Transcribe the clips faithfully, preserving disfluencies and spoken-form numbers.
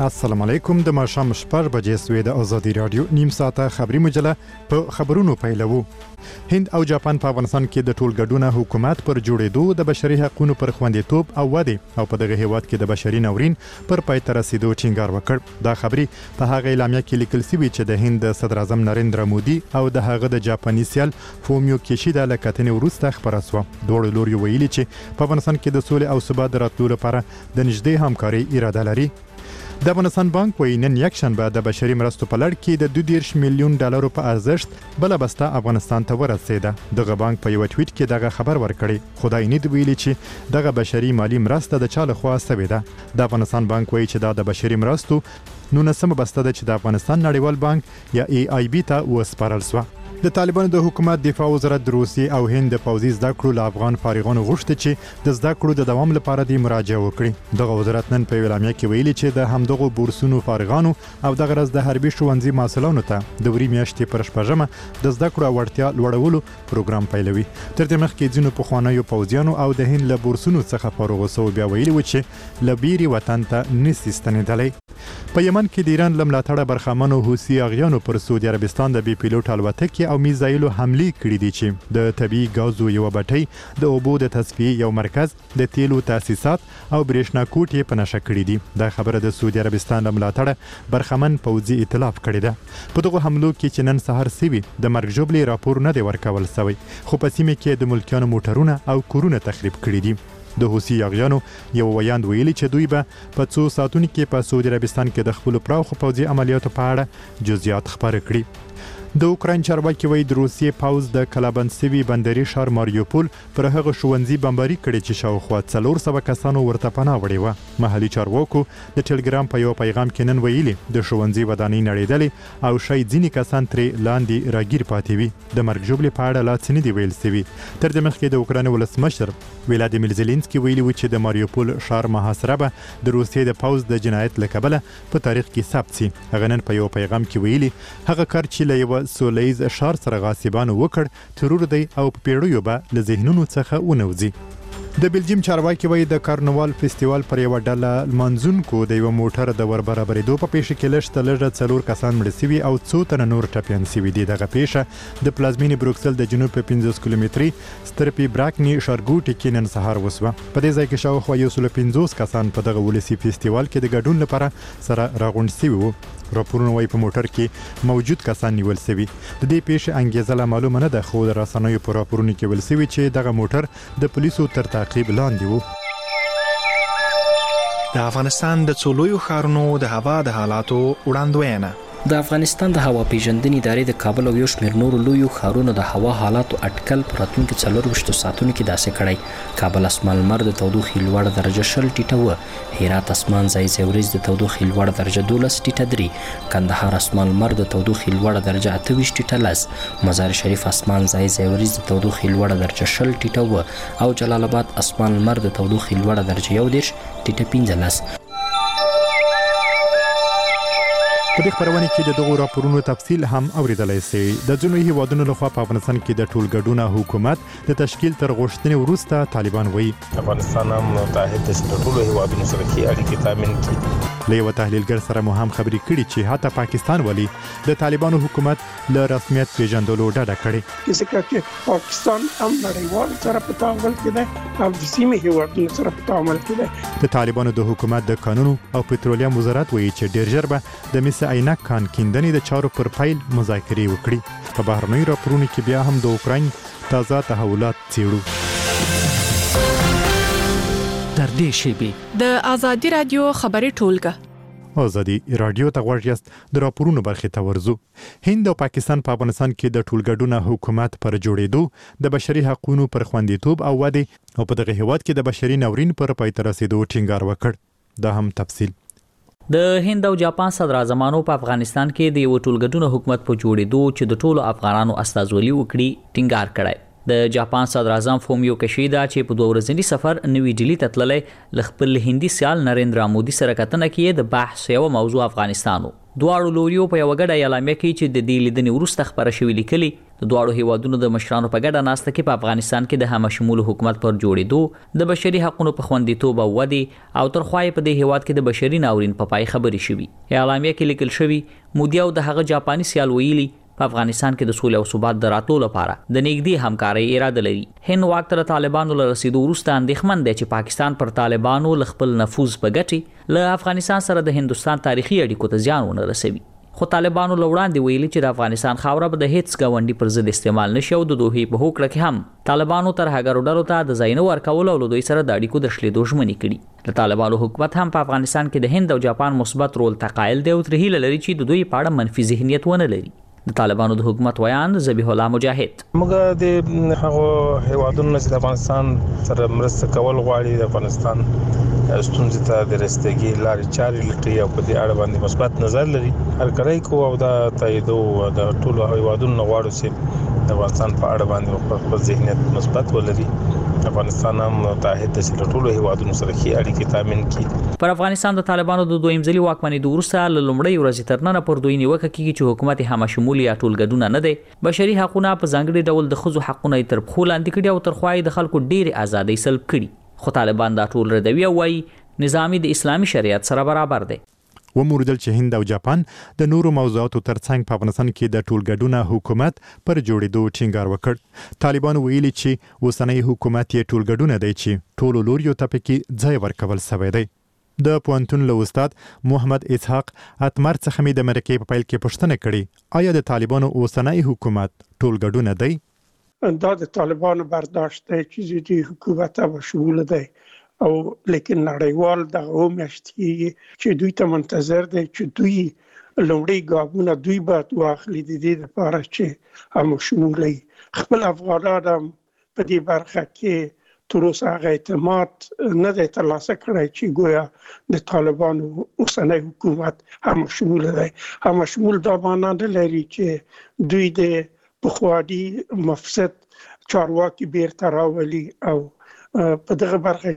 السلام علیکم. د ماښام شپږ بجې سوې د ازادي رادیو نیم ساعته خبري مجله په خبرونو پیلوو. هند او جاپان په افغانستان کې د ټولګډونه حکومت پر جوړېدو د بشري حقوقو پر خوندیتوب او ودې او په دغه هیواد کې د بشري ناورین پر پای ته رسیدو ټینګار وکړ. دا خبري په هغه اعلامیه کې لیکل شوی چې د هند صدر اعظم نریندرا مودي او د هغه د جاپاني سیال فومیو کیشیدا له کتنې وروسته خبره شوه. دوه لوري ویلي چې په افغانستان کې د سولې او ثبات راتلو لپاره د نږدې همکاري اراده لري. د افغانستان بانک وایي نن یک شنبه د بشري مرستو په لړ کې د دوه دېرش میلیون ډالرو په ارزښت بل بسته افغانستان ته ورسېده. دغه بانک په یو ټویټ کې دغه خبر ورکړی. خدای نه دی ویلي چې دغه بشري مالی مرسته د چا لخوا شوې ده. د افغانستان بانک وایي چې دا د بشري مرستو نولسمه بسته ده چې د افغانستان نړیوال بانک یا ای آی بی ته وسپارل شوه. د طالبانو د حکومت دفاع وزارت د روسیې او هند د پوځي زده کړو له افغان فارغانو غوښتي چې د زده کړو د دوام لپاره د مراجعه وکړي. دغه وزارت نن په اعلامیه کې ویلي چې د همدغه بورسونو فارغانو او دغه ورځ د حربي ښوونځي محصلانو ته د وری میاشتې پر شپږمه د زده کړو وړتیا لوړولو پروګرام پیلوي. تر دې مخکې ځینو پخوانیو پوځیانو او د هند له بورسونو څخه فارغ شو بیا ویلي و چې لبيري وطن ته نسي ستنېدلی. په یمن کې د ایران لملاتړه برخمنو حوثي اغیانو پر سعودي عربستان د بي پیلوټ الوتکې او میزایلو حمله کړې دي چې د طبي غازو یو بټۍ د اوبو د تصفیې یو مرکز د تیلو تاسیسات او برېښنا کوټې په نشه کړې دي. دا خبره د سعودي عربستان لملاتړه برخمن پوځي ائتلاف کړې ده. په دغه حملو کې چې نن سهار سوي د مرګ ژوبلې راپور نه دی ورکول شوی، خو په سیمه کې د ملکیانو موټرونه او کورونه تخریب کړي دي. د حوثي اغیانو یو ویاند ویلي چې دوی به په څو ساعتونو کې په سعودي عربستان کې د خپل پراخو پوځي عملیاتو په اړه جزئیات خبرې کړي. د اوکراین چارواکي وایي د روسیې پوځ د کلابند سوي بندري ښار ماریوپول پر هغه ښوونځي بمباري کړي چې شاوخوا څلور سوه کسانو ورته پناه وړې وه. محلي چارواکو د ټلګرام په یو پیغام کې نن ویلي د ښوونځي ودانۍ نړېدلې او شاید ځینې کسان ترې لاندې راګیر پاتې وي. د مرګ ژوبلې په اړه لا څه نه دي ویل سوي. تر دې مخکې د اوکراین ولسمشر ولادیمیر زيلنسکي ویلي و چې د ماریوپول ښار محاصره به د روسیې د پوځ د جنایت له کبله په تاریخ کې ثبت سي. هغه نن په یو پیغام کې ویلي هغه کار چې له یو سولیز ښار سره غاصبانو وکړ ترور دی او په پیړیو به له ذهنونو څخه ونوځي. د بلجیم چارواکي وایي د کارنوال فستیوال پر یو ډله منځونکو د یو موټر د ور برابرېدو په پیښه کې لږ لږه څلور کسان مړه شوي او څو تنه نور ټپیان شوي دي. دغه پیښه د پلازمینې بروکسل د جنوب په پنځوس کیلومتري سترپی براکني ښارګوټي کې نن سهار وسوه. په دې ځای کې شاوخوا یو سل پنځوس کسان په دغه ولسي فستیوال کې د ګډون لپاره سره راغونډ شوي وو. راپورونه وايي په موټر کې موجود کسان نیول شوي. د دې پیښې انګیزه لا معلومه نه ده، خو د رسنیو په راپورونو کې ویل شوي چې دغه موټر د پولیسو تر تعقیب لاندې وو. د افغانستان د څو لویو ښارونو د هوا د حالاتو وړاندوینه. د افغانستان د هوا پیژندنې ادارې د کابل او یو شمېر نورو لویو ښارونو د هوا حالاتو اټکل په راتلونکو څلورویشتو ساعتونو کې داسې کړی. کابل اسمان لمر د تودوخې لوړه درجه شل ټیټه وه، هرات اسمان ځای ځای وریځ د تودوخې لوړه درجه دولس ټیټه درې، کندهار اسمان لمر د تودوخې لوړه درجه اته ویشت ټیټه لس، مزار شریف اسمان ځای ځای وریځ د تودوخې لوړه درجه شل ټیټه وه او جلال آباد اسمان لمر د تودوخې لوړه درجه یو دېرش ټیټه پنځلس. په دې خبرونه کې د دغو راپورونو تفصیل هم اوریدلای شئ. د ځینو هیوادونو لخوا په افغانستان کې د ټولګډونه حکومت د تشکیل تر غوښتنې وروسته طالبان وایي افغانستان هم متحد د ټولو هیوادونو سره کې اړیکې تامین کړي. له یو تحلیلګر سره مو هم خبرې کړي چې حتی پاکستان ولی د طالبانو حکومت له رسمیت پیژندلو ډډه کړې. چې پاکستان هم نړیوال سره په تعامل کې ده او د سیمې هیوادونو سره په تعامل کې ده. د طالبانو د حکومت د قانون او پټرولیم وزارت وایي چې ډېر ژر به د مس عینک کان کیندنې د چارو پر پیل مذاکرې وکړي. په بهرنیو راپورونو کې بیا هم د اوکراین تازه تحولات څیړو. تر دې شیبې د ازادي رادیو خبري ټولګه ازادي رادیو ته غوږ یاست. د راپورونو برخې ته ورځو. هند او پاکستان په افغانستان کې د ټولګډونه حکومت پر جوړېدو د بشري حقوقو پر خوندیتوب او ودې او په دغه هیواد کې د بشري ناورین پر پای ته رسیدو ټینګار وکړ. دا هم تفصیل. د هند او جاپان صدر اعظمانو په افغانستان کې د یو ټولګډونه حکومت په جوړېدو چې د ټولو افغانانو استازولي وکړي ټینګار کړی. د جاپان صدر اعظم فومیو کیشیدا چې په دوه ورځنی سفر نوی ډیلی ته تللی ل خپل هندي سیال نریندرا مودي سره کتنه کې د بحث یو موضوع افغانستان وو. دواړو لوریو په یو غړ اعلامیه کې چې د دې لیدنې وروسته خبره شوې لیکلي د دواړو هیوادونو د مشرانو په ګډه ناسته کې په افغانستان کې د همشمول حکومت پر جوړېدو د بشري حقوقو په خوندیتوب او ودې او ترخوای په دې هیواد کې د بشري ناورین په پای خبرې شوې. اعلامیه کې لیکل شوی مودي او د هغه جاپاني سیال ویلي په افغانستان کې د سولې او ثبات د راتلو لپاره د نږدې همکارۍ اراده لري. هند واک ته طالبانو له رسیدو وروسته اندېښمن دی چې پاکستان پر طالبانو ل خپل نفوذ په ګټې له افغانستان سره د هندستان تاریخي اړیکو ته زیان ونه رسوي. خو طالبانو لوړاندې ویلي چې د افغانستان خاوره به د هیڅ غونډي پر ضد استعمال نشي او د دوی په هوکړه کې هم طالبانو تر هغه ډلو ته د ځای نه ورکول او له دوی سره د اړیکو د شلیدو ژمنې کړي. د طالبانو حکومت هم په افغانستان کې د هند او جاپان مثبت رول تقایل دی او تر هیله لري چې د دوی په اړه منفي ذهنیت ونه لري. د طالبانو د حکومت ویان ذبیح الله مجاهد: موږ د هغه هیوادونو چې د افغانستان سره مرسته کول غواړي د افغانستان ستونزې ته د رسیدګۍ لارې چارې لټوي او په دې اړه باندې مثبت نظر لري. هر کړی کو او دا تایید او د ټولو هیوادونو غواړي چې د افغانستان په اړه باندې خپل ذهنیت مثبت ولري. افغانستان هم متحد دي چې ټولو هیوادونو سره ښې اړیکې تامین کړي. پر افغانستان د طالبانو د دویم ځلي واکمنۍ د وروسته له لومړۍ ورځې تر ننه پر دوی نیوکه کیږي چې حکومت همشمول یا ټولګډونه نه دی، بشري حقوقونه په ځانګړي ډول د ښځو حقونه تر پښو لاندې کړي او تر خوای د خلکو ډېرې ازادۍ سلب کړي. خو طالبان دا ټول ردوي او وايي نظامي د اسلامي شریعت سره برابر دی. و موردل چې هند او جاپان د نورو موضوعاتو ترڅنګ په افغانستان کې د ټولګډونه حکومت پر جوړېدو ټینګار وکړ. طالبان ویلي چې اوسنۍ حکومت یې ټولګډونه دی چې ټولو لوریو ته پکې ځای ورکول شوی دی. د پوهنتون له استاد محمد اسحاق اتمر څخه مې د مرکې په پیل کې پوښتنه کړې، آیا د طالبانو اوسنۍ حکومت ټولګډونه دی؟ دا د طالبانو برداشت دی چې د حکومت به شمول دی او لیکن نړیوال دغه میاشتې چې دوی ته منتظر دی چې دوی لومړی ګامونه دوی باید واخلي د دې لپاره چې هم شمولي. خپل افغانان هم په دې برخه کې تر اوسه هغه اعتماد نه دی ترلاسه کړی چې گویا د طالبانو اوسنی حکومت هم شمول دی. هم شمول دا معنا نه لري چې دوی د پخواني مفسد چارواکي بیرته راولي او په دغه برخه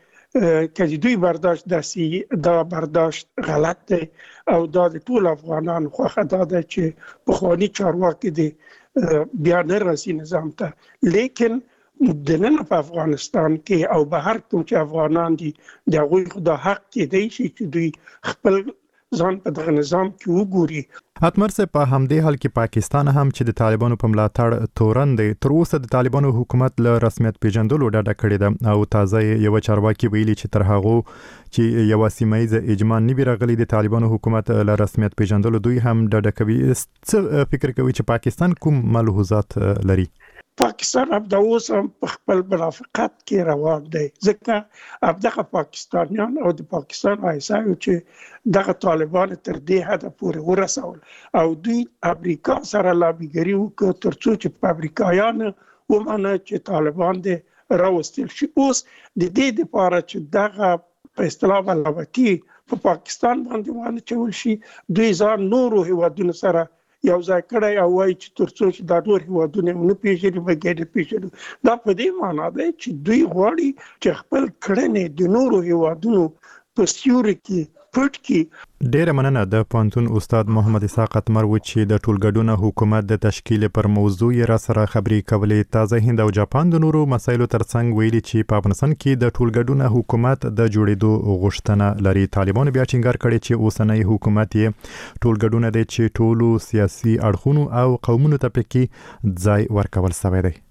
کې کله دوی برداشت داسي دا برداشت غلط دی او دا د ټول افغانانو خوخه دا ده چې پخوانی چارواکي دي بیا نه راسي نظام ته. لیکن د نن په افغانستان کې او به هر کوم چې افغانان دي د هغوی خو د حق کې دی چې دوی خپل ځان په دغه نظام کې وګوري. اتمر سه په همدې حال کې پاکستان هم چې د طالبانو په ملاتړ تورن دی تر اوسه د طالبانو حکومت له رسمیت پیژندلو ډډه کړې ده او تازه یو چارواکي ویلي چې تر هغه چې یو سیمایي اجماع نه بیرغلي د طالبانو حکومت له رسمیت پیژندلو دوی هم ډډه کوي. څه فکر کوي چې پاکستان کوم ملحوظات لري؟ پاکستان هم د اوس هم په خپل منافقت کې روان دی ځکه دغه پاکستانیان او د پاکستان ایسایو چې دغه طالبان تر دې حده پورې ورسول او دوی امریکا سره لابیګري وکړه تر څو چې په امریکایان ومنه چې طالبان دې راوستل شي. اوس د دې لپاره چې دغه په اصطلاح بلاوتي په پاکستان باندې باندې چول شي دوی ځان نورو هیوادونو سره یو ځای کړی او وایي چې تر څو چې دا نور هیوادونه نه پیژني بګې نه پیژني. دا په دې معنا دی چې دوی غواړي چې خپل کړنې د نورو هیوادونو په سیوري کې پټ کړي. ډیره مننه د پوهنتون استاد محمد اسحاق اتمر و چې د ټولګډونه حکومت د تشکیل پر موضوع را سره خبرې کولې. تازه هند او جاپان د نورو مسایلو ترڅنګ ویلي چې په افغانستان کې د ټولګډونه حکومت د جوړېدو غوښتنه لري. طالبانو بیا ټینګار کړی چې اوسنۍ حکومت یې ټولګډونه دی چې ټولو سیاسي اړخونو او قومونو ته پکې ځای ورکول شوی دی.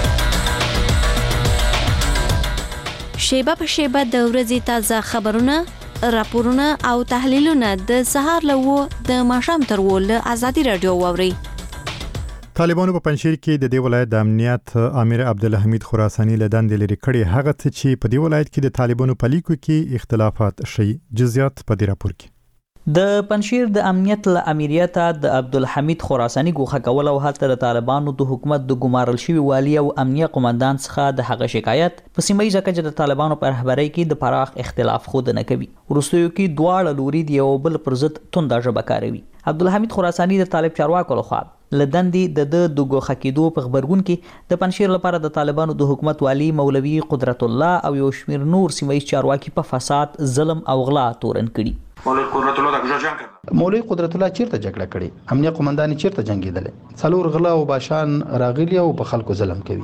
شیبه په شیبه د ورځې تازه خبرونه، راپورونه او تحلیلونه د سهار لوو د ماښام تر ول ازادي رادیو ووري. طالبانو په پنځیر کې د دې ولایت د امنیت امیر عبدالحمید خراساني له دندې لري کړي. هغه څه چې په دې ولایت کې د طالبانو په لیکو کې اختلافات شي. جزئیات په دې راپور کې. د پنځیر د امنیت له امیریته د عبدالحمید خراساني ګوښه کول او هلته د طالبانو د حکومت د ګمارل شوي والی او امنیه قومندان څخه د هغه شکایت په سیمه ییزه کچه د طالبانو په رهبرۍ کې د پراخ اختلاف ښودنه کوي. وروستیو کې دواړه لوري د یو بل پر ضد تونده ژبه کاروي. عبدالحمید خراساني د طالب چارواکو لخوا له دندې د د ګوښه کېدو په خبرګون کې د پنځیر لپاره د طالبانو د حکومت والی مولوي قدرت الله او یو شمیر نور سیمه ییز چارواکي په فساد، ظلم او غلا تورن کړي. مولوی قدرت الله چیرته جګړه کړې؟ امنیه قومندان چیرته جنگیدل؟ څلور غلا او باشان راغلي او په خلکو ظلم کوي.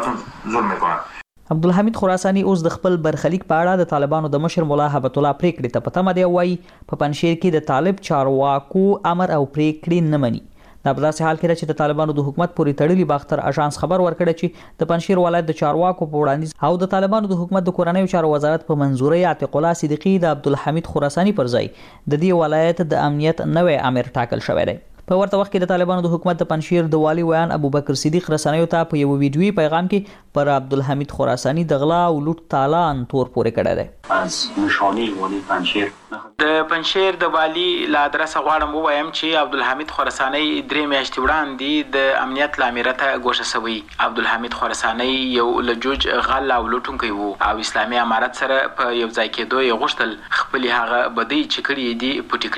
عبدالحمید خراسانی اوس د خپل برخلیک په اړه د طالبانو د مشر مولا هبت الله پریکړې ته پته مده وایي په پنځشیر کې د طالب چارواکو امر او پریکړې نه مني. دا په داسې حال کې چې د طالبانو د حکومت پورې تړلي باختر اژانس خبر ورکړی چې د پنځشیر ولایت د چارواکو په وړاندیز او د طالبانو د حکومت د کورنیو چارو وزارت په منځوري عتیق الله صدیقی د عبدالحمید خراسانی پر ځای د دې ولایت د امنیت نوې امر ټاکل شوی دی. په ورته وخت کې د طالبانو د حکومت د پنځشیر د والی ویان ابوبکر صدیق رسنیو ته په یو ویډیوي پیغام کې پر عبدالحمید خراسانی د غلا او لوټ تالان تور پورې کړی دی. از نشانی والی پنځشیر د پنځشیر د والی له ادرسه غواړم ووایم چې عبدالحمید خراسانی درې میاشتې وړاندې د امنیت له امره ته ګوښه شوی. عبدالحمید خراسانی یو لجوج غل او لوټونکی وو او اسلامي امارت سره په یو ځای کېدو یې غوښتل خپل هغه بدی چې کړي دي پټې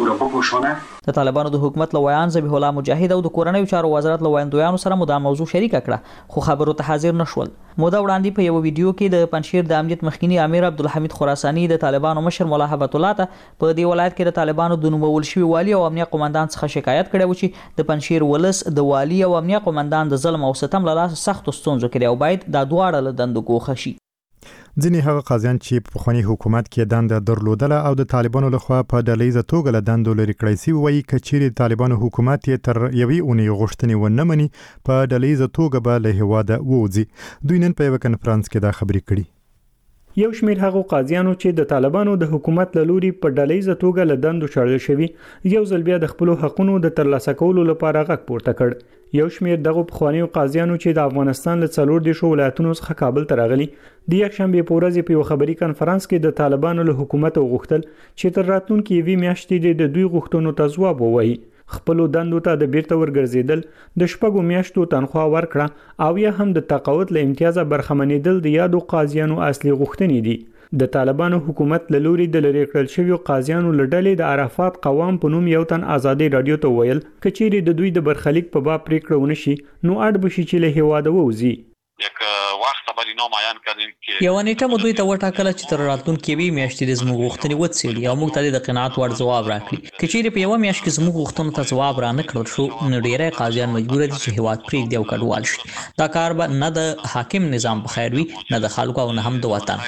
کړي. د طالبانو د حکومت له ویان ذبیح الله مجاهد او د کورنیو چارو وزارت له ویاندویانو سره مو دا موضوع شریکه کړه خو خبرو ته حاضر نشول. موده وړاندې په یو ویډیو کې د پنځشیر د امنیت مخکینی امیر عبدالحمید خراسانی د طالبانو مشر مولا هبت الله ته په دې ولایت کې د طالبانو د نومول شوی والی او امنیه قومندان څخه شکایت کړی و چې د پنځشیر ولس د والی او امنیه قومندان د ظلم او ستم له لاسه سخت ستونزو کې دی او باید دا دواړه له دندو ګوښه شي. ځینې هغه قاضیان چې په پخواني حکومت کې دنده درلودله او د طالبانو لخوا په ډلهیزه توګه له دندو لرې کړی شوي وایي که چیرې د طالبانو حکومت یې تر یوې اونۍ غوښتنې ونه مني په ډلهیزه توګه به له هېواده ووځي. دوی نن په یوه کنفرانس کې دا خبرې کړي. یو شمېر هغو قاضیانو چې د طالبانو د حکومت له لوري په ډلهیزه توګه له دندو شړل شوي یو ځل بیا د خپلو حقونو د ترلاسه کولو لپاره غږ پورته کړ. یو شمېر دغو پخوانیو قاضیانو چې د افغانستان له څلور دیرشو ولایتونو څخه کابل ته راغلي د یکشنبې په ورځ په یو خبري کنفرانس کې د طالبانو له حکومت وغوښتل چې تر راتلونکي یوې میاشتې د دوی غوښتنو ته ځواب ووایي. خپلو دندو ته د بیرته ورګرځېدل، د شپږو میاشتو تنخوا ورکړه او یا هم د تقاعد له امتیازه برخمنېدل د یادو قاضیانو اصلي غوښتنې دي. د طالبانو حکومت له لوري د لرې کړل شویو قاضیانو له ډلې د عرفات قوام په نوم یو تن ازادي رادیو ته ویل که چیرې د دوی د برخلیک په باب پریکړه ونه شي نو اړ به شي چې له هېواده ووځي. یو نیټه مو دوی ته وټاکله چې تر راتلونکي یوې میاشتې د زموږ غوښتنې وڅېړي او موږ ته د قناعت وړ ځواب راکړي. که چیرې په یوه میاشت کې زموږ غوښتنو ته ځواب را نه کړل شو نو ډېری قاضیان مجبوره دي چې هېواد پرېږدي او کډوال شي. دا کار به نه د حاکم نظام په خیر وي نه د خلکو او نه هم د وطن.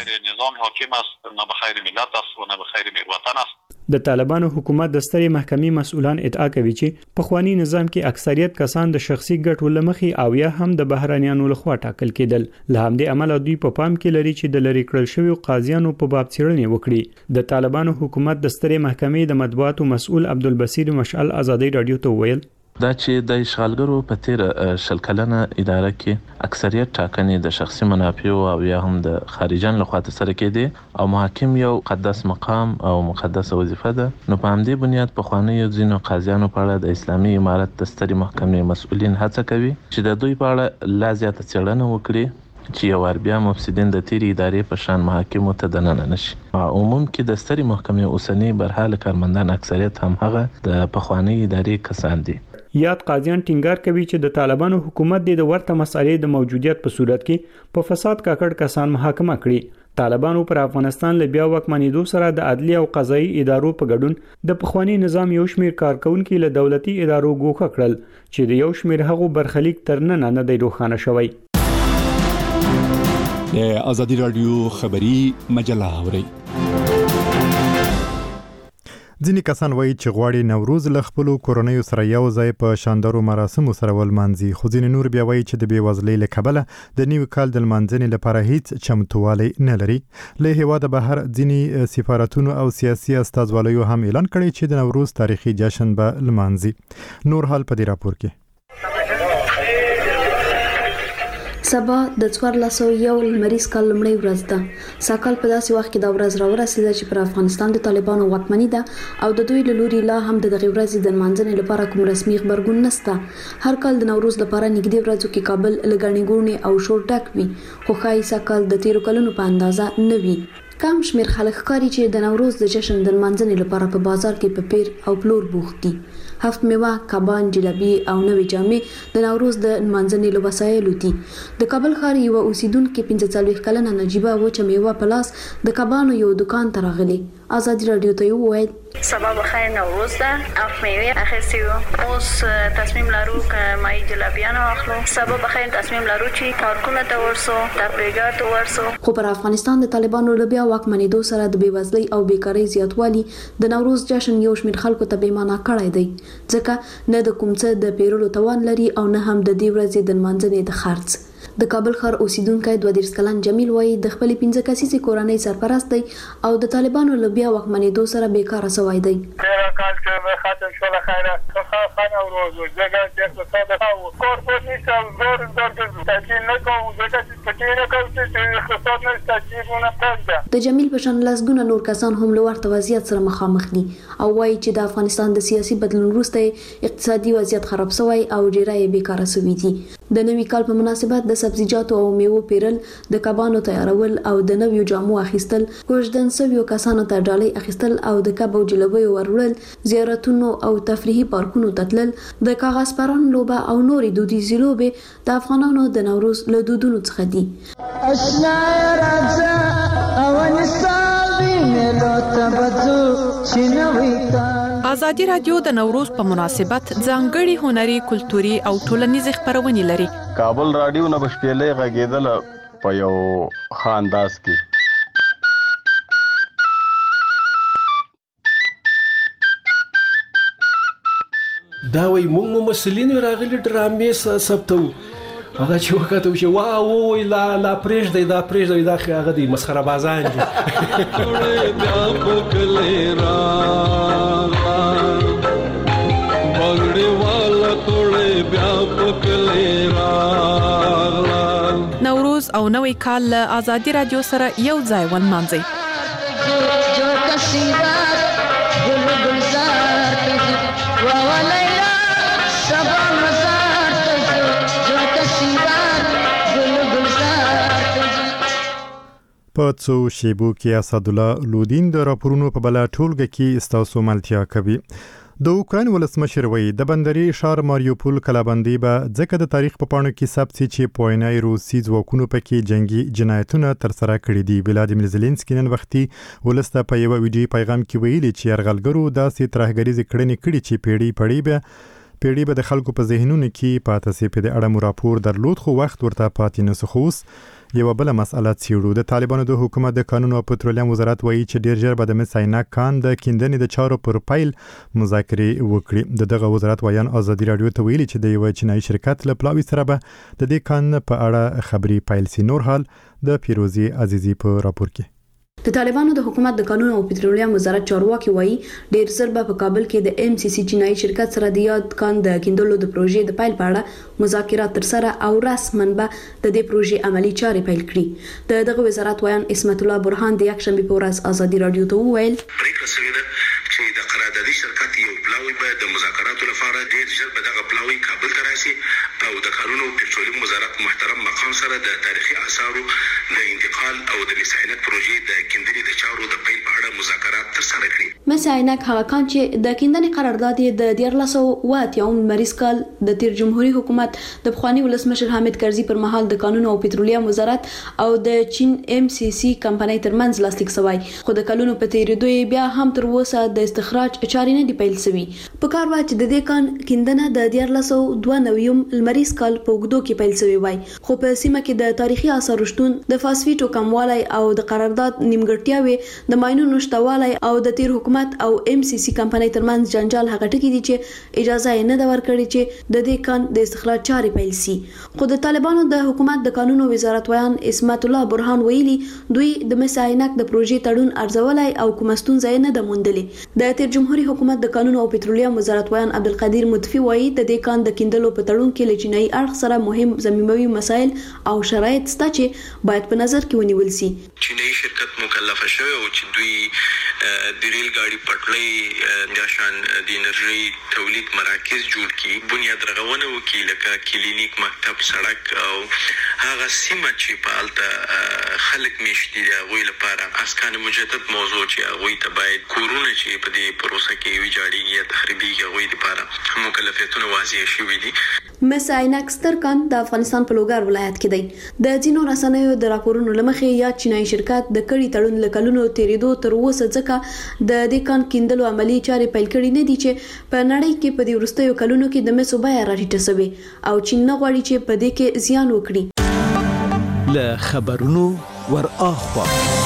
د طالبانو حکومت د سترې محکمې مسؤلان ادعا کوي چې پخوانی نظام کې اکثریت کسان د شخصي ګټو لمخې او یا هم د بهرانيانو لخوا ټاکل کېدل. له همدې امله دوی په پام کې لري چې د لری کړل شویو قاضیانو په باب څېړنې وکړي. د طالبانو حکومت د سترې محکمې د مطبوعاتو مسؤل عبدالبصیر مشعل ازادي رادیو ته ویل دا چې د اشغالګرو په تیر شل کلنه اداره کې اکثریت ټاکنې د شخصي منافعو او یا هم د خارجان لخوا ترسره کېدي او محاکم یو مقدس مقام او مقدسه وظیفه ده. نو په همدې بنیاد پخوانیو ځینو قاضیانو په اړه د اسلامي امارت د سترې محکمې مسؤلین هڅه کوي چې د دوی په اړه لا زیاته څېړنه وکړي چې یو وار بیا مفسدین د تیرې ادارې په شان محاکمو ته دننه نشي. عموم کې د سترې محکمې اوسنی برحاله کارمندان اکثریت هم هغه د پخوانۍ ادارې کسان دي. یاد قاضیان ټینګار کوي چې د طالبانو حکومت د ورته مسالې د موجودیت په صورت کې په فساد کاکړ کسان محاکمه کړي. طالبانو پر افغانستان له بیا واکمنېدو سره د عدلي او قضایي ادارو په ګډون د پخوانی نظام یو شمېر کارکونکو له دولتي ادارو ګوښه کړل چې د یو شمېر هغو برخلیک تر نن نه دی روښانه شوی. د ازادي رادیو خبری مجله اوري. ځینې کسان وایي چې غواړي نوروز له خپلو کورنیو سره یو ځای په شاندارو مراسمو سره ولمانځي، خو ځینې نور بیا وایي چې د بېوزلۍ له کبله د نوي کال د لمانځنې لپاره هیڅ چمتووالی نه لري. له هېواده بهر ځینې سفارتونو او سیاسي استازوالیو هم اعلان کړی چې د نوروز تاریخي جشن به لمانځي. نور حال په دې راپور کې. سبا د څوارلس سوه یو لمریز کال لومړۍ ورځ ده. ساکال په داسې وخت کې دا ورځ راورسېده چې پر افغانستان د طالبانو واکمني ده او د دوی له لوري لا هم د دغې ورځې د لمانځنې لپاره کوم رسمي خبرګون نشته. هر کال د نوروز لپاره نږدې ورځو کې کابل له ګڼې ګوڼې او شور ډک وي، خو ښایي ساکال د تیرو کلونو په اندازه نه وي. کم شمیر خلک ښکاري چې د نوروز د جشن د لمانځنې لپاره په بازار کې په پیر او پلور بوخت دي. هفت میوه، کبان، جلبي او نوې جامې د نوروز د لمانځنې له وسایلو دي. د کابل ښار یوه اوسیدونکې پنځه څلوېښت کلنه نجیبه وچه میوه په لاس د کبانو یو دکان ته راغلې ازادي رادیو ته وویل سبا بخیر نوروز ده اف میوه اخیستی و اوس تصمیم لرو که مای جلبیان اخلو سبا بخیر تصمیم لرو چې کارکونه ته ورسو تفریحات ته ورسو خو پر افغانستان د طالبانو له بیا واکمنېدو سره د بیوزلۍ او بیکارۍ زیاتوالی د نوروز جشن یو شمېر خلکو ته بې معنا کړی دی ځکه نه د کوم څه د پیرلو توان لري او نه هم د دې ورځې د لمانځنې د خرڅ د کابل ښار اوسیدونکو دوه دیرش کلن جمیل وایي د خپل پنځه کسیزې کورنۍ سرپرست دی او د طالبانو له بیا واکمنېدو سره بیکاره سوی دی. تیرا کال چې ختم شول خیره خان او روزو ځکه چې څه ده کور په نشم زور زور تاکید نه کوم ځکه چې پټې نه کوم چې اقتصاد نه تاکیدونه پاتې د جمیل په شان لسګونه نور کسان هم له ورته وضعیت سره مخامخ دي او وایي چې د افغانستان د سیاسي بدلون وروسته اقتصادي وضعیت خراب شوی او ډیری یې بیکاره شوي دي. د نوي کال په مناسبت د سبزیجاتو او میوو پیرل د کبانو تیارول او د نویو جامو اخیستل کوژدن سویو کسانو ته ډالۍ اخیستل او د کب او جلبیو وروړل زیارتونو او تفریحي پارکونو تتلل د کاغذ پران لوبه او نورې دودیزې لوبې د افغانانو د نوروز له دودونو څخه دي. ازادي رادیو د نوروز په مناسبت ځانګړي هنري کلتوري او ټولنیزې خبرونه لري. کابل رادیو نه بشپېلې غږیدل په یو خانداس کې دا وای موږ مسلین راغلي ډرامې ثبتو هغه چې وخت او چې وا وای لا لا پرېږ دی دا پرېږ دی دا هغه دی مسخره بازان دي بیا پکلې را بغړې والا توړې بیا پکلې را نوروز او نوې کال له ازادي رادیو سره یو ځای ونمانځي. جو کسیدا ګل گلزار ته ووالایلا سبا مزار ته جو کسیدا ګل گلزار په څو شیبو کې اسد الله لودین د راپورونو په بلا ټولګه کې استاسو ملتیا کوي. د اوکراین ولسمشر وایي د بندري ښار ماریوپول کلابندي به ځکه د تاریخ په پاڼو کې ثبت شي چې په وینای روسي ځواکونو پکې جنگي جنایتونه ترسره کړي دي. ولادیمیر زيلنسکي نن وختي ولسته په یو ویډیو پیغام کې ویلي چې یرغلګرو داسې ترهګریزې کړنې کړي چې پیړۍ پړۍ به پیړۍ به د خلکو په ذهنونو کې پاتې سي. په دې اړه مو راپور درلود خو وخت ورته پاتې نه سو. اوس یو بل مسله څیړو. د طالبانو د حکومت د قانون او پټرولیم وزارت وایي چې ډیر ژر به د مسایناک کان د کیندنې د چارو پر پیل مذاکرې وکړي. د دغه وزارت وایان ازادي رادیو ته ویلي چې د یو چینایي شرکت له پلاوي سره به د دې کان په اړه خبري پیل سي. نور حال د پیروزي عزیزي په راپور کې. د طالبانو د حکومت د قانون او پټرولیم وزارت چارواکي وایي ډیر ژر به په کابل کې د ام سی سی چینایي شرکت سره د یاد کان د کیندلو د پروژې د پیل په اړه مذاکرات ترسره او رسماً به د دې پروژې عملی چارې پیل کړي. د دغه وزارت وایان اسمت الله برهان د یکشنبه په ورځ ازادي رادیو ته وویل پریکړه شوې ده چې د قراردادي شرکت یو پلاوی به د مذاکراتو لپاره ډیر ژر به دغه پلاوی کابل ته راشي او د قانون او پټرولیم وزارت محترم مقام سره د تاریخي آثارو د انتقال او د مساینت پروژې د کیندنې د چارو د پیل په اړه مذاکرات ترسره کړي. مساینک هغه کان چې د کیندنې قرارداد د دیارلس او اتیاوم مریض کال د تیر جمهوریت حکومت د بخوانی ولسمشر حامد کرزي پر مهال د قانون او پټرولیم وزارت او د چین ام سی سی کمپنۍ ترمنځ لاسلیک شوی خو د کلونو په تیریدو بیا هم تر اوسه د استخراج چارې نه دی پیل شوی. په کار واچ د دې کان کیندنه د دیارلس او دوه نویم مریض کال په وګړو کې پیل شوی وای خو په سیمه کې د تاریخي آثار شتون د فاسفیټو کموالی او د قرارداد نیمګړتیاوي د ماینونو شتوالی او د تیر حکومت او ام سی سی کمپنۍ ترمنځ جنجال هغه ټکی دي چې اجازه یې نه دا ورکړي چې د دې کان د استخراج چارې پیل شي. خو د طالبانو د حکومت د قانون او وزارت ویان اسمت الله برهان ویلي دوی د مساینک د پروژې تړون ارزولای او کوم ستونزې نه د موندلې. د تیر جمهوریت حکومت د قانون او پټرولیم وزارت ویان عبدالقدیر متفی وایي د دې کان د کیندلو په تړون کې لچینای اړخ سره مهم ضمیموي مسایل او شرایط شته چې باید په نظر کې ونیول شي. چینایي شرکت مکلف شوی او چې دوی د ریل ګاډي پټلۍ د شان د انرژي تولید مراکز جوړ کړي بنیاد رغونه وکړي لکه کلینیک مکتب سړک او هغه سیمه چې په الته خلک میشتي دی هغوی لپاره اسکان مجدد موضوع چې هغوی ته باید کورونه چې په دې پروسه کې ویجاړيږي یا تخریبيږي هغوی لپاره مکلفیتونه واضح شوي دي. مساینک سترکان د افغانستان په لوګر ولایت کې دی. د ځینو رسنیو د راپورونو لمخې یا چینایي شرکت د کړي تړون لکلونو تیریدو تر اوسه ځکه امریکا د دې کان کیندلو عملی چارې پیل کړې نه دي چې په نړۍ کې په دې وروستیو کلونو کې د مسو بیه راټیټه شوې او چین نه غواړي چې په دې کې زیان وکړي. له خبرونو ور اخوا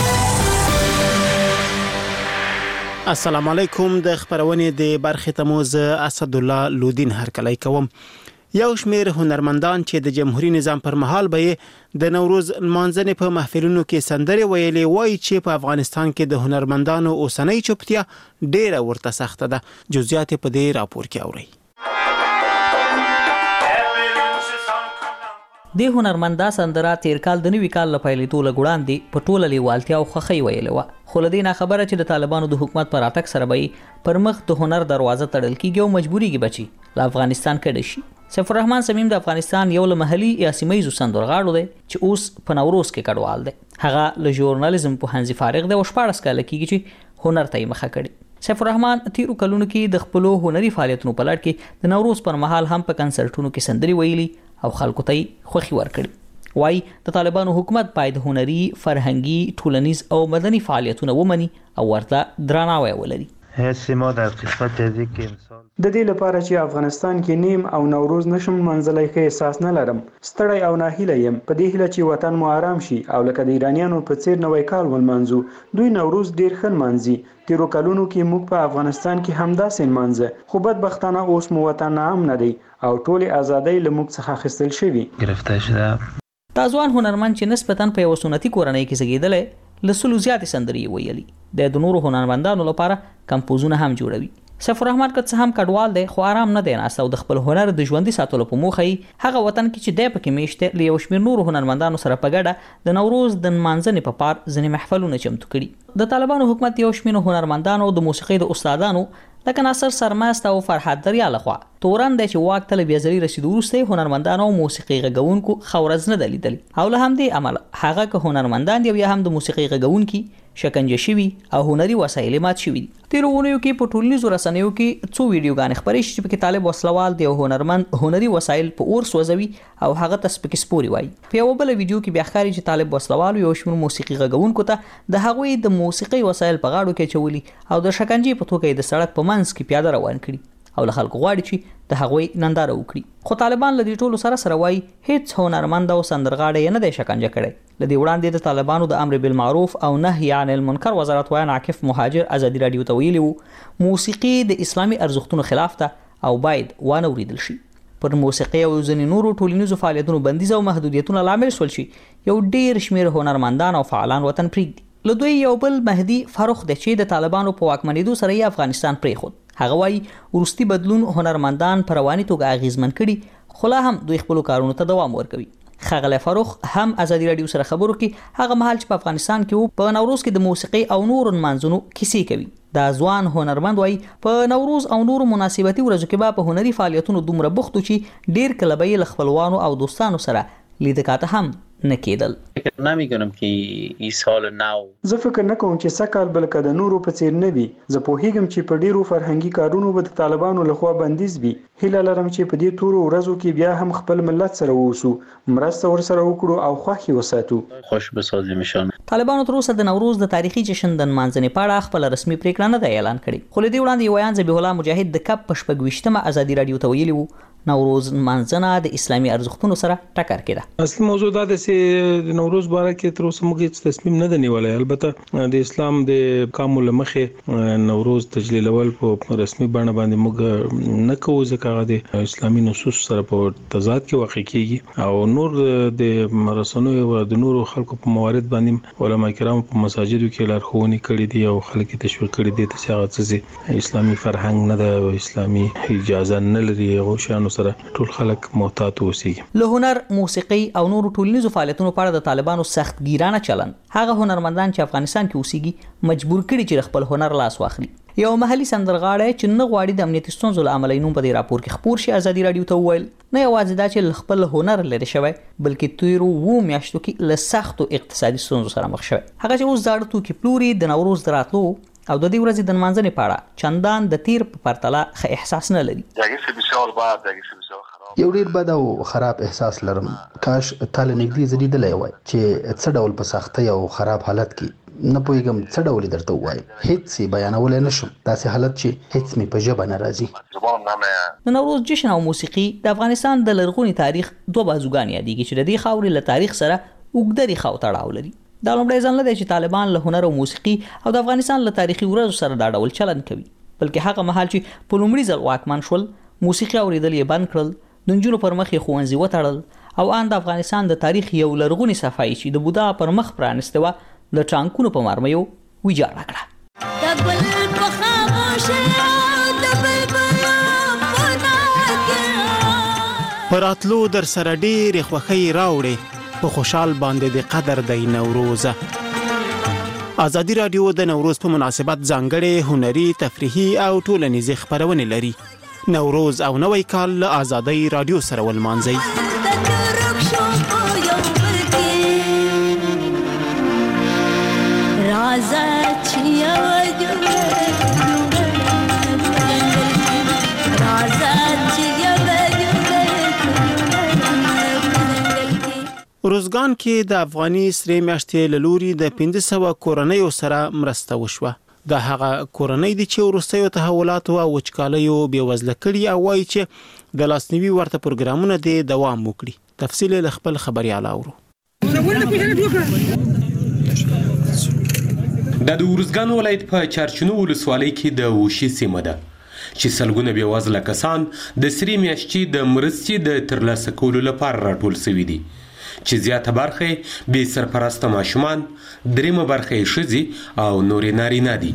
السلام علیکم. د خبرونې د برخې تموز اسد الله لودین هرکلی کوم. یو شمیر هنرمندان چې د جمهوریت نظام پر مهال به د نوروز لمانځنې په محفلونو کې سندرې ویلې وایي چې په افغانستان کې د هنرمندانو اوسنۍ چوپتیا ډیره ورته سخته ده. جزئیات په دې راپور کې اورئ. د هنرمندا سندره تیر کال د نوي کال لپاره توله ګوړاندې په ټوله لیوالتیا او خخي ویلې و، خو لدې نه خبره چې د طالبانو د حکومت پر اتک سره به پر مخ د هنر دروازه تړل کیږي او مجبوریږي بچي له افغانستان کډه شي. سیف الرحمن سمیم د افغانستان یو له محلي یا سیمایي سندرغاړو دی چې اوس په نوروز کې کډوال دی. هغه له ژورنالیزم په هنځي فارغ دی او شپږ کاله کېږي چې هنر ته یې مخه کړي. سیف الرحمن تیرو کلونو کې د خپل هنري فعالیتونو په لړ کې د نوروز پر مهال هم په کنسرټونو کې سندري ویلي او خلکو ته خوښي ورکړي. وای د طالبانو حکومت باید هنري، فرهنګي، ټولنیز او مدني فعالیتونه ومني او ورته درناوی ولري. هڅه د قسمت دې کې انسان د دې لپاره چې افغانستان کې نیم او نوروز نشم منځلای کې احساس نه لرم، ستړی او ناهیله یم په دې هیله چې وطن مو آرام شي او لکه د ایرانیانو په څیر نوې کال ولمانځو. دوی نوروز ډیر ښه لمانځي. تیرو کلونو کې موږ په افغانستان کې همداسې لمانځه، خو بدبختانه اوس مو وطن ناام نه دی او ټول ازادۍ له موږ څخه اخیستل شوي. گرفتار شده. دا ځوان هنرمند چې نسبتاً په یو سنتي کورنۍ کې زیږیدلی له سلو زیاتې سندرې ویلي. د نورو هنرمندانو لپاره کمپوزونه هم جوړوي. سیف الرحمن که څه هم کډوال دی خو آرام نه دی ناست او د خپل هنر د ژوندي ساتلو په موخه یې هغه وطن کې چې دی پکې میشته له یو شمېر نورو هنرمندانو سره په ګډه د نوروز د نمانځنې په پار ځینې محفلونه چمتو کړي. د طالبانو حکومت یو شمېر هنرمندانو د موسیقۍ د استادانو لکه ناصر سرمست او فرحت دریا لخوا تورن دی چې واک ته بیا ځلې رسیدو وروسته هنرمندانو او موسیقي غږونکو خورز نه دلیدل او له همدې عمل هغه که هنرمندان دی یا هم د موسیقي غږونکي شکنجه شوي او هنري وسایل مات شوي. تیرو اونیو کې په ټولنیزو رسنیو کې څو ویډیوګانې خپرې شوې چې پکې طالب وسلوال دی او هنرمند هنري وسایل په اور سوځوي او هغه ته سپکې سپوري وایي. په یو بل ویډیو کې بیا ښکاري چې طالب وسلوال یو شمېر موسیقي غږونکو ته د هغوی د موسیقي وسایل په غاړو کې چولي او د شکنجې په توګه د سړک په منځ کې پیاده روان کړي او له خلکو غواړي چې د هغوی ننداره وکړي. خو طالبان له دې ټولو سره سره وایي هیڅ هنرمند او سندرغاړی یې نه دی شکنجه کړی. له دې وړاندې د طالبانو د امر بالمعروف او نهي عن المنکر وزارت ویان عاکف مهاجر ازادي رادیو ته ویلي وو موسیقي د اسلامي ارزښتونو خلاف ده او باید وانه وریدل شي. پر موسیقي او ځینې نورو ټولنیزو فعالیتونو بندیز او محدودیتونه لامل شول چې یو ډیر شمیر هنرمندان او فعالان وطن پرېږدي. له دوی یو بل مهدي فاروق دی چې د طالبانو په واکمنېدو سره یې افغانستان پرېښود. هغه وایي وروستي بدلون هنرمندان په رواني توګه اغیزمن کړي خو لا هم دوی خپلو کارونو ته دوام ورکوي. ښاغلی فاروق هم ازادي راډیو سره خبرو کې هغه مهال چې په افغانستان کې په نوروز کې د موسیقي او نورو نمانځنو کیسې کوي. دا ځوان هنرمند وایي په نوروز او نورو مناسبتي ورځو کې به په هنري فعالیتونو دومره بوخت و چې ډیر کله به یې له خپلوانو او دوستانو سره لیدکاته هم نه کېدل. نمی‌دونم که این سال نو زه فکر نه کوم چې سکهال بلکې د نورو په څیر نه وي. زه پوهیږم چې په ډیرو فرهنګي کارونو به د طالبانو لخوا بندیز وي. هیله لرم چې په دې تورو ورځو کې بیا هم خپل ملت سره ووسو، مرسته ورسره وکړو او خوښي وساتو. خوش بسازیمشان. طالبانو تر اوسه د نوروز د تاریخي جشن د نمانځنې په اړه خپل رسمي پریکړه نه ده اعلان کړې. خو له دې وړاندې یو ویان ذبیح الله مجاهد د کپ په شپږ ویشتمه ازادي راډیو ته ویلي وو نوروز نمانځنه د اسلامي ارزښتونو سره ټکر کې ده. اصلي موضوع دا ده چې د نوروز باره کې تر اوسه موږ هیڅ تصمیم نه دی نیولی. البته د اسلام د کامو له مخې نوروز تجلیلول په رسمي بڼه باندې موږ نه کوو ځکه هغه د اسلامي نصوص سره په تضاد کې واقع کیږي او نور د رسنیو او د نورو خلکو په موارد باندې علما کرام په مساجدو کې لارښوونې کړې دي او خلک تشویق کړي دي چې هغه څه اسلامي فرهنګ نه ده او اسلامي اجازه نه لري او شانو سره ټول خلک محتاط اوسېږي. له هنر، موسیقي او نورو ټولنیزو فعالیتونو په اړه د طالبانو سخت ګیرانه چلن هغه هنرمندان چې افغانستان کې اوسېږي مجبور کړي چې خپل هنر لاس واخلي. یو محلي سندرغاړی چې نه غواړي د امنیتي ستونزو له امله نوم په دې راپور کې خپور شي ازادي راډیو ته وویل نه یوازې دا چې خپل هنر لري شوی بلکې تیرو وو میاشتو کې له سختو اقتصادي ستونزو سره مخ شوی. هغه چې اوس زاړه توکي پلوري د نوروز د راتلو او د دې ورځې د نمانځنې په اړه چندان د تیر په پرتله ښه احساس نه لري. یو ډیر بد او خراب احساس لرم. کاش تاله نږدې زریدلې وای چې څه ډول په سختۍ او خراب حالت کې نه پوهیږم څه ډول درته ووایم، هیڅ یې بیانولی نه شم، داسې حالت چې هیڅ مې په ژبه نه راځي. د نوروز جشن او موسیقي د افغانستان د لرغوني تاریخ دوه بازوګان یادېږي چې د دې خاورې له تاریخ سره اوږده ریښه او تړاو لري. دا لومړی ځل نه دی چې طالبان له هنر او موسیقي او د افغانستان له تاریخي ورځو سره دا ډول چلن کوي، بلکې هغه مهال چې په لومړي ځل واکمن شول موسیقي اورېدل یې بند کړل، د نجونو پر مخ یې ښوونځي وتړل او ان د افغانستان د تاریخ یو لرغونی صفحه چې د بودا پر مخ پرانسته وه د ټانکونو په مرمیو ویجاړه کړه. پر راتلو در سره ډېرې خوښۍ راوړې، په خوشحال باندې د قدر دی نوروز. ازادي راډیو د نوروز په مناسبت ځانګړې هنري، تفریحي او ټولنیزې خپرونې لري. نوروز او نوی کال له ازادۍ راډیو سره ولمانځئ. روزګان کې د افغاني سرې میاشتې له لوري د پنځه سوه کورنیو سره مرسته وشوه. دا هغه کورنۍ دي چې وروستیو تحولاتو او وچکالیو بېوزله کړي او وایي چې د لاسنیوي ورته پروګرامونه دې دوام وکړي. تفصیل له خپل خبريال اورو. د ورزګان ولایت په چارچنو ولسوالۍ کې د وشي سیمه ده چې سلګونه بېوزله کسان د سرې میاشتې د مرستې د ترلاسه کولو لپاره راټول شوي دي، چې زیاته برخه بې سرپرسته ماشومان، دریمه برخه یې ښځې او نورې نارینه دي.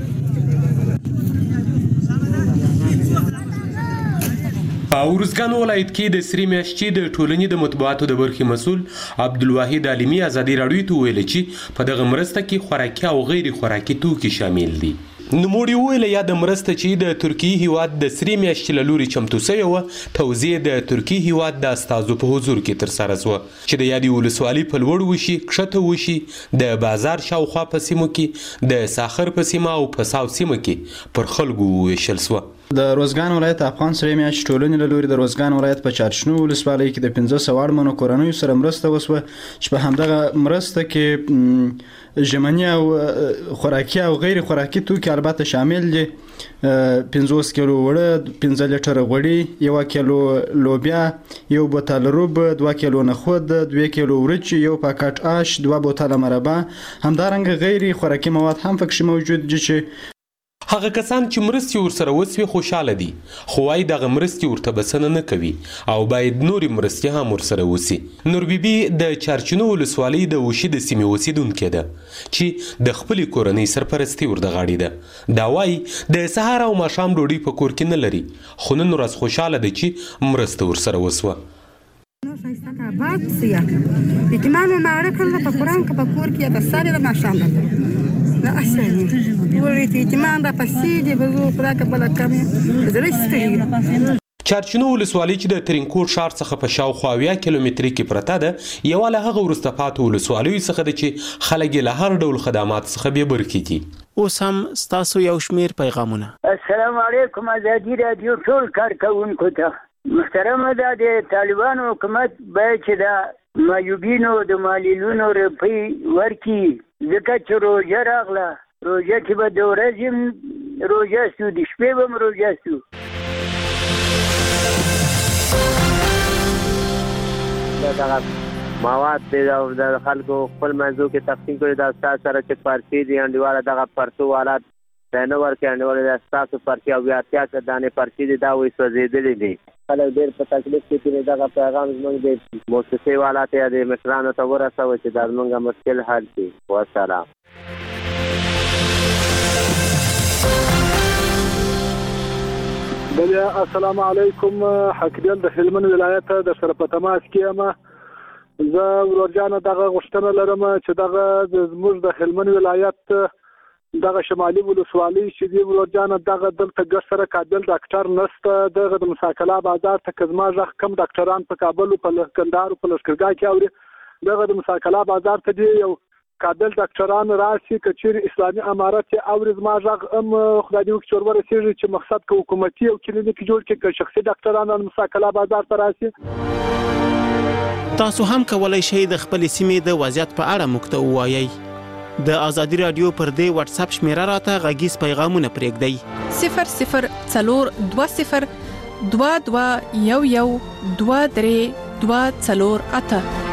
په ورزګان ولایت کې د سرې میاشتې د ټولنې د مطبوعاتو د برخې مسؤل عبدالواحد عالمي ازادي راډیو ته وویل چې په دغه مرسته کې خوراکي او غیر خوراکي توکي شامل دي. نوموړي وویل یا د مرسته چې د ترکیې هیواد د سرې میاشتې له لورې چمتو شوې وه، توزیع د ترکیې هیواد د استازو په حضور کې ترسره شوه چې د یادې ولسوالۍ په لوړ وشي، کښته وشي، د بازار شاوخوا په سیمو کې، د ساخر په سیمه او په ساو سیمه کې پر خلکو وویشل شوه. د روزګان ولایت افغان سرې میاشتې ټولنې له لوري د روزګان ولایت په چارچنو ولسوالۍ کې د پنځه سوه اړمنو کورنیو سره مرسته وشوه چې په همدغه مرسته کې ژمني او خوراکي او غیر خوراکي توکي البته شامل دي. پنځوس کیلو وړه، پنځه لیټره غوړي، یو کیلو لوبیا، یو بوتل روب، دوه کیلو نخود، دوه کیلو ورچ، یو پاکټ آش، دوه بوتله مربا، همدارنګه غیر خوراکي مواد هم پکې موجود دي. چې هغه کسان چې مرستې ورسره وسوي خوشاله دي، خو وايي دغه مرستې ورته بسنه نه کوي او باید نورې مرستې هم ورسره وسي. نور بیبي د چارچنو ولسوالۍ د وشي د سیمې اوسیدونکې ده چې د خپلې کورنۍ سرپرستي ورته غاړې ده. دا وايي د سهار او ماښام ډوډۍ په کور کې نه لري، خو نن ورځ خوشاله ده چې مرسته ورسره وسوه. آباد سیا یتیمانو ماره کړل په قرآن کې په کور کې د ساري د ماښام ده لا احسن ورته یتیمان د پسې دی بزو خدا کبل کمه درسته. چارچنو ولسوالۍ چې د ترینکوټ ښار څخه په شاوخوا اویا کیلومتري کې پرته ده، یوه له هغه وروسته پاتې ولسوالیو څخه ده چې خلک یې له هر ډول خدمات څخه بې برخې دي. اوس هم ستاسو یو شمېر پیغامونه. السلام علیکم ازادي راډیو ټول کارکوونکو ته. محترمه ده د طالبانو حکومت باید چې د معیوبینو د معلولینو روپۍ ورکړي، ځکه چې روژه راغله، روژه کې به د ورځې هم روژه سو، د شپې به هم روژه سو. دغه مواد د خلکو خپل موضوع کې تقسیم کړي، دا ستاسو سره چې پرچې دي انډیواله دغه پرچو والا د نه ورکې انډیواله د ستاسو پرچې او بیا اتیا دانې پرچې دي دا وایي سوځېدلې دي. خلک ډېر په تکلیف کې دي. دغه پیغام زموږ د موسسې والا ته یا د مشرانو ته ورسوه چې دا زموږ مشکل حل کړي. والسلام. بله السلام علیکم. حقیقت د هلمند ولایت د سره په تماس کې یم. زه ورورجانه دغه غوښتنه لرم چې دغه زموږ د هلمند ولایت دغه شمالي ولسوالۍ چې دی ورورجانه دغه دلته ګډ سره قابل ډاکټر نشته. دغه د مساکلا بازار ته که زما غږ کم ډاکټران په کابل او په کندهار او په لښکرګاه کې اوري، دغه د مساکلا بازار ته دی یو قابل ډاکټران راشي که چیرې اسلامي امارت یې اوري زما غږ هم خدای دې وکړي چې ورورسېږي چې مقصد که حکومتي او کلینیک جوړ کړي که شخصي ډاکټران مساکلا بازار ته راشي. تاسو هم کولای شئ د خپلې سیمې د وضعیت په اړه موږ ته ووایئ. د ازادي رادیو پر دې واتس اپ شمیره راته غږیز پیغامونه پرېږدئ صفر صفر څلور دوه صفر دوه دوه یو یو دوه درې دوه څلور اته